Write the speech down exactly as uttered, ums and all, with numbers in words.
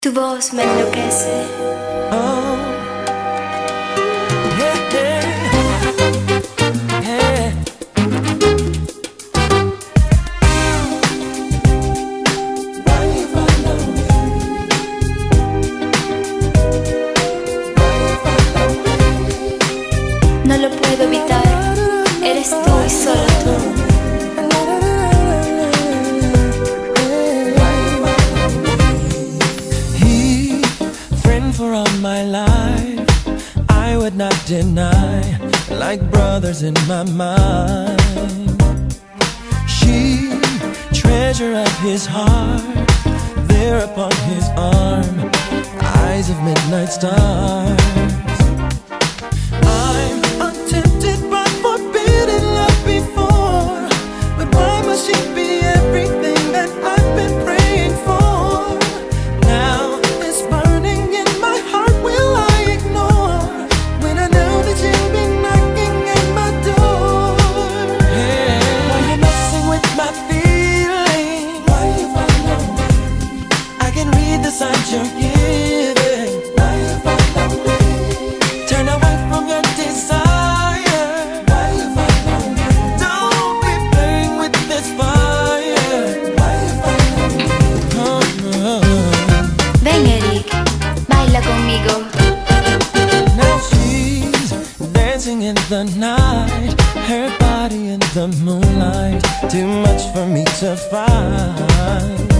Tu voz me enloquece. Oh, yeah, yeah, yeah. No lo puedo evitar, eres tú y solo tú. He, friend for all my life, I would not deny, like brothers in my mind. She, treasure of his heart, there upon his arm, eyes of midnight stars. I'm untempted by forbidden love before, but why must she be everything that I've been praying for? Now this burning in my heart, will I ignore when I know that you'll be knocking at my door? Yeah. Why you messing with my feelings? Why you follow me? I can read the signs you're giving. Why you follow me? Turn away from your desire. Why you follow me? Don't be playing with this fire. Why you follow me? Oh, oh. Ven Eric, baila conmigo. Now she's dancing in the night, her body in the moonlight, too much for me to find.